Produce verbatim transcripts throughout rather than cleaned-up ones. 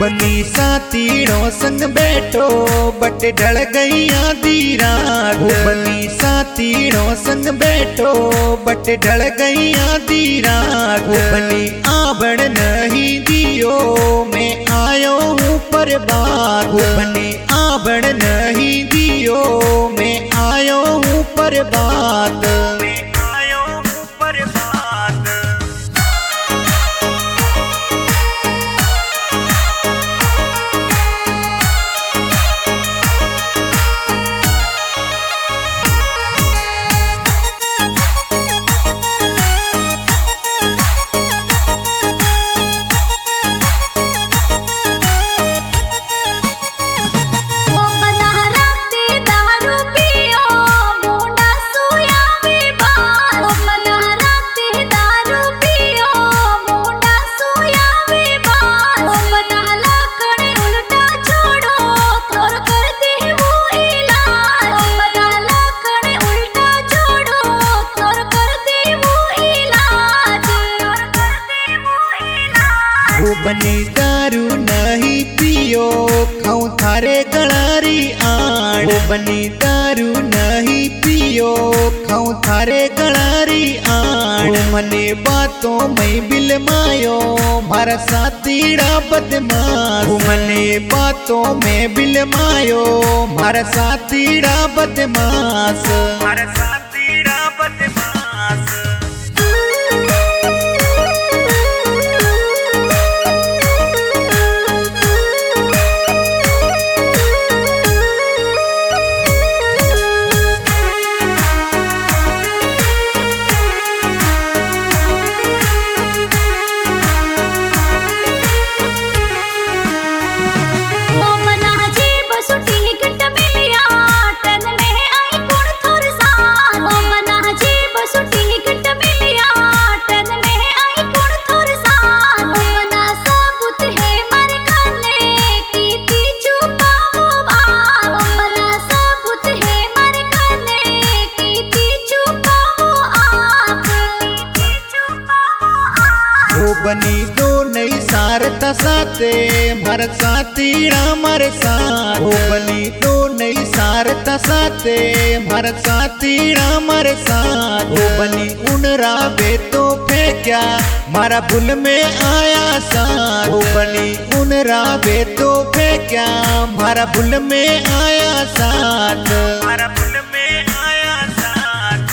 बनी साथीड़ों संग बैठो बट ढल गई आधी रात। बनी साथीड़ों संग बैठो बट ढल गई आधी रात। बनी आबड़ नहीं दियो मैं आयो हूँ पर बात। बनी आबड़ नहीं दियो मैं आयो हूँ पर बात। बनी दारू नहीं पियो खाऊं थारे गलारी आड़। बनी दारू नहीं पियो खाऊं थारे गलारी आड़। मने बातों में बिलमायो मारा साथीड़ा बदमाश। मने बातों में बिलमायो मारा साथीड़ा बदमाश। मारा साथीड़ा बदमाश। बनी दो नई सारता साथे मार साथीड़ा मारे साथ। बनी दो नई सारता साथे मार साथीड़ा मारे साथ। बनी उन रावे तो फेंक्या मारा भूल में आया साथ। बनी उन रावे तो फेंक्या मारा भूल में आया साथ। मारा भूल में आया साथ।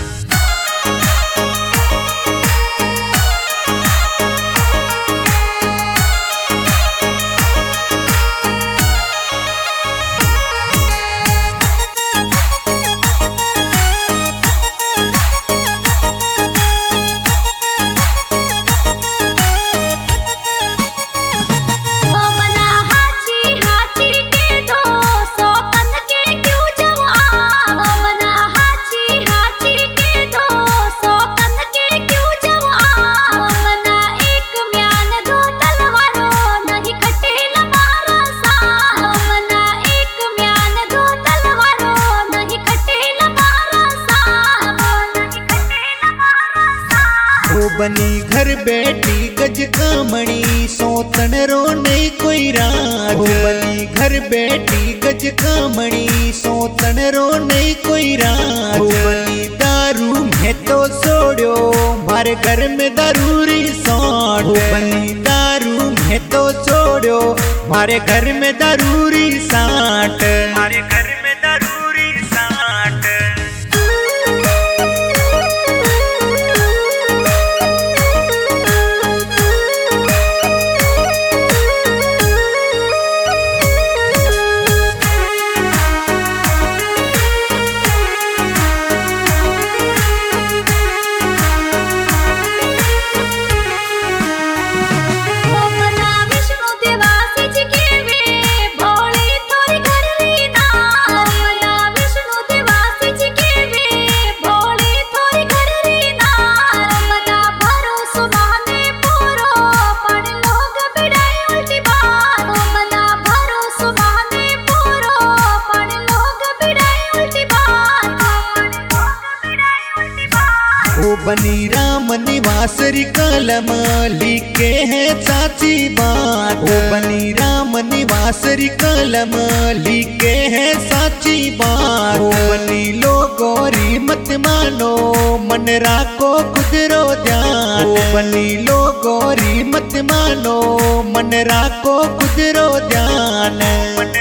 बनी घर बैठी गज कामणी सोतन रो नहीं कोई राज। बनी घर बैठी गज कामणी सोतन रो नहीं कोई राज। बनी दारू में तो सोड़ो मारे घर में दारूरी सौंठ। बनी दारू में तो सोड़ो मारे घर में दारूरी साठ। मारे घर में दारूरी साठ। विष्णु देवासी जी के वे भोले थोड़ी घर री ना। राम निवास री कलम लिखे है साची बात। ओ बनी राम निवास री कलम लिखे है साची बात। ओ बनी लोगों री मत मानो मन राखो खुद रो ध्यान। ओ बनी लोगों री मत मानो मन राखो खुद रो ध्यान।